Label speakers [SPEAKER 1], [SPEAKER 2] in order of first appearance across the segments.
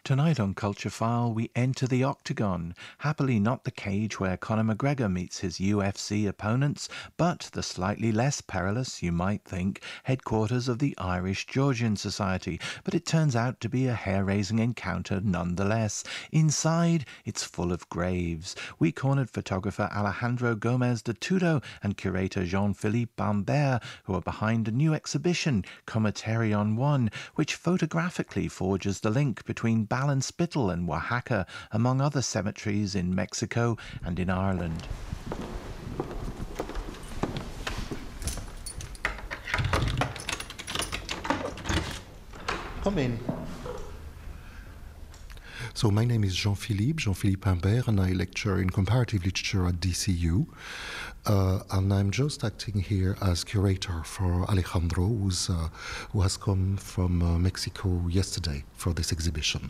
[SPEAKER 1] Tonight on Culture File, we enter the octagon. Happily not the cage where Conor McGregor meets his UFC opponents, but the slightly less perilous, you might think, headquarters of the Irish Georgian Society. But it turns out to be a hair-raising encounter nonetheless. Inside, it's full of graves. We cornered photographer Alejandro Gomez de Tudo and curator Jean-Philippe Bambert, who are behind a new exhibition, Cometerion 1, which photographically forges the link between Ballinspittle and Oaxaca, among other cemeteries in Mexico and in Ireland.
[SPEAKER 2] Come in. So my name is Jean-Philippe Imbert, and I lecture in comparative literature at DCU. And I'm just acting here as curator for Alejandro, who has come from Mexico yesterday for this exhibition.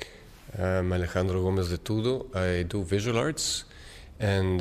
[SPEAKER 3] I'm Alejandro Gomez de Tudo. I do visual arts, and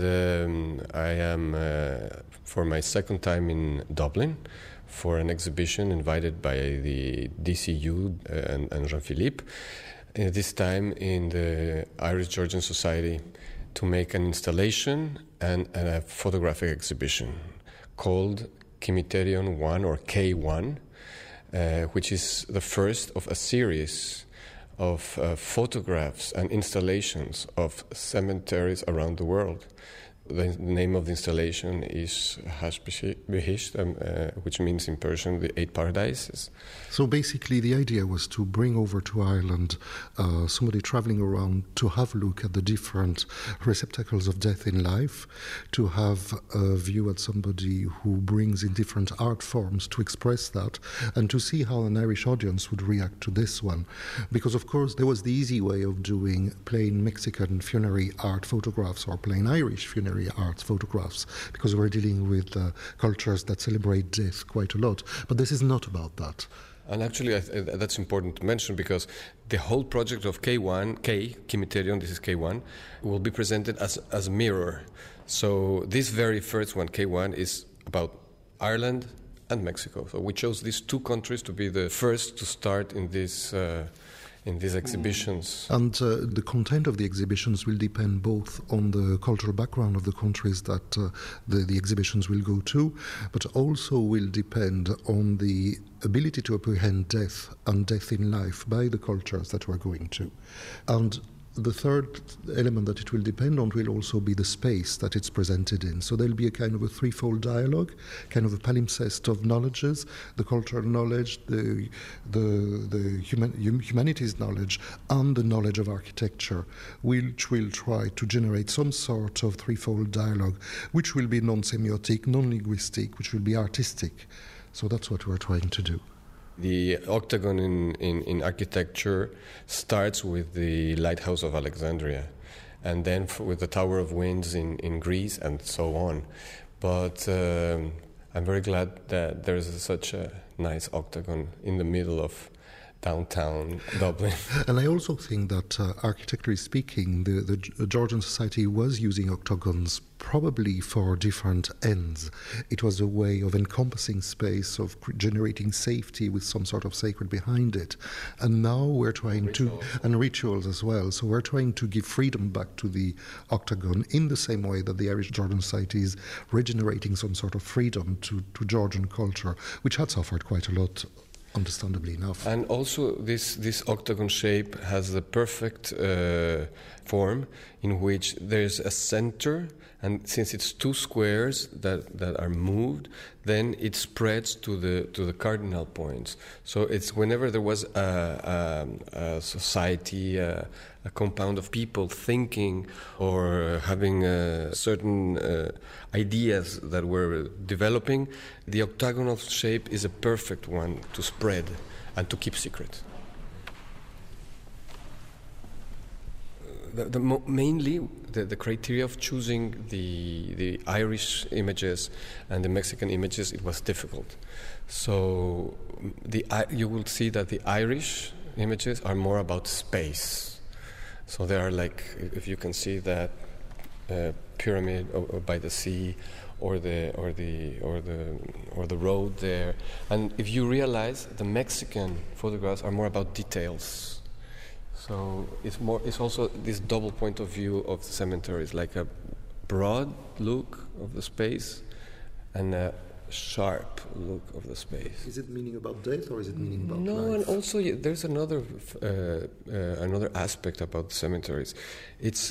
[SPEAKER 3] I am, for my second time in Dublin, for an exhibition invited by the DCU and Jean-Philippe, this time in the Irish Georgian Society, to make an installation and a photographic exhibition called Cometerion 1 or K1, which is the first of a series of photographs and installations of cemeteries around the world. The name of the installation is Hashbeshicht, which means in Persian the Eight Paradises.
[SPEAKER 2] So basically the idea was to bring over to Ireland somebody traveling around to have a look at the different receptacles of death in life, to have a view at somebody who brings in different art forms to express that, and to see how an Irish audience would react to this one. Because of course there was the easy way of doing plain Mexican funerary art photographs or plain Irish funerary art photographs, because we're dealing with cultures that celebrate death quite a lot. But this is not about that.
[SPEAKER 3] And actually, that's important to mention, because the whole project of K1, Cometerion, this is K1, will be presented as a mirror. So this very first one, K1, is about Ireland and Mexico. So we chose these two countries to be the first to start in these exhibitions.
[SPEAKER 2] And the content of the exhibitions will depend both on the cultural background of the countries that the exhibitions will go to, but also will depend on the ability to apprehend death and death in life by the cultures that we're going to. And the third element that it will depend on will also be the space that it's presented in. So there'll be a kind of a threefold dialogue, kind of a palimpsest of knowledges: the cultural knowledge, the humanities knowledge, and the knowledge of architecture, which will try to generate some sort of threefold dialogue, which will be non-semiotic, non-linguistic, which will be artistic. So that's what we're trying to do.
[SPEAKER 3] The octagon in architecture starts with the Lighthouse of Alexandria, and then with the Tower of Winds in Greece, and so on. But I'm very glad that there's such a nice octagon in the middle of downtown Dublin.
[SPEAKER 2] And I also think that, architecturally speaking, the Georgian Society was using octagons probably for different ends. It was a way of encompassing space, of generating safety with some sort of sacred behind it. And now we're trying and rituals as well. So we're trying to give freedom back to the octagon in the same way that the Irish Georgian Society is regenerating some sort of freedom to Georgian culture, which had suffered quite a lot, understandably enough.
[SPEAKER 3] And also this octagon shape has the perfect form in which there's a center, and since it's two squares that are moved, then it spreads to the cardinal points. So it's whenever there was a society, a compound of people thinking or having certain ideas that were developing, the octagonal shape is a perfect one to spread and to keep secret. Mainly the criteria of choosing the Irish images and the Mexican images, it was difficult. So you will see that the Irish images are more about space. So they are like, if you can see that pyramid by the sea, or the road there, and if you realize the Mexican photographs are more about details. So it's also this double point of view of the cemeteries, like a broad look of the space and a sharp look of the space.
[SPEAKER 2] Is it meaning about death or is it meaning about life?
[SPEAKER 3] No, and also there's another aspect about the cemeteries. It's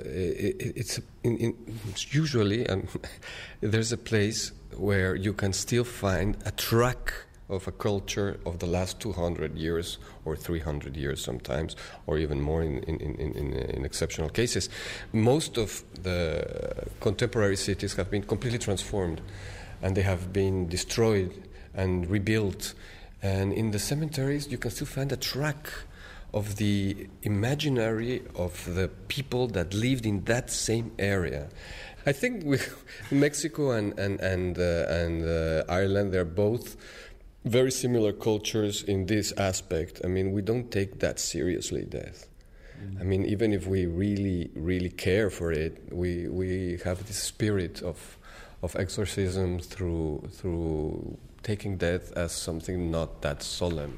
[SPEAKER 3] usually there's a place where you can still find a track of a culture of the last 200 years or 300 years sometimes, or even more in exceptional cases. Most of the contemporary cities have been completely transformed, and they have been destroyed and rebuilt. And in the cemeteries, you can still find a track of the imaginary of the people that lived in that same area. I think Mexico and Ireland, they're both very similar cultures in this aspect. I mean, we don't take that seriously, death. I mean, even if we really, really care for it, we have this spirit of exorcism through taking death as something not that solemn.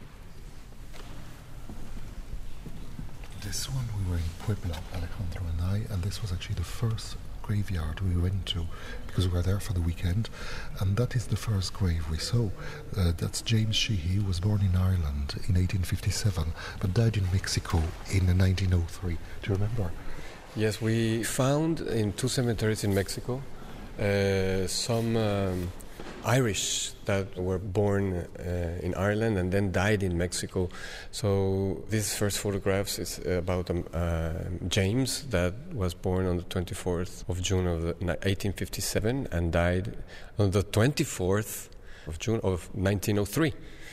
[SPEAKER 2] This one we were in Puebla, Alejandro and I, and this was actually the first graveyard we went to because we were there for the weekend, and that is the first grave we saw. That's James Sheehy, who was born in Ireland in 1857 but died in Mexico in 1903. Do you remember?
[SPEAKER 3] Yes, we found in 2 cemeteries in Mexico some Irish that were born in Ireland and then died in Mexico. So these first photographs is about James that was born on the 24th of June of 1857 and died on the 24th of June of 1903.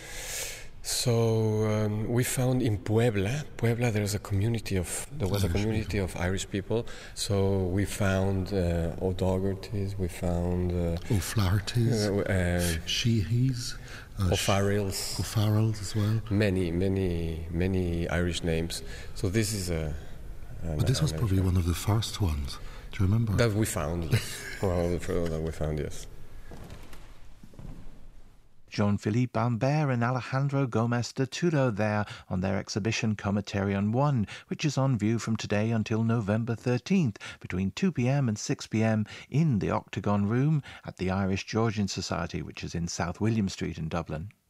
[SPEAKER 3] So we found in Puebla, there was a community of Irish people. So we found O'Doughertys, we found
[SPEAKER 2] O'Flaherty's, Sheehy's, O'Farrell's as well.
[SPEAKER 3] Many Irish names. So this is
[SPEAKER 2] but this was probably one of the first ones. Do you remember?
[SPEAKER 3] That we found. That we found, yes.
[SPEAKER 1] Jean-Philippe Ambert and Alejandro Gomez de Tudo there on their exhibition Comaterion 1, which is on view from today until November 13th between 2 p.m. and 6 p.m. in the Octagon Room at the Irish Georgian Society, which is in South William Street in Dublin.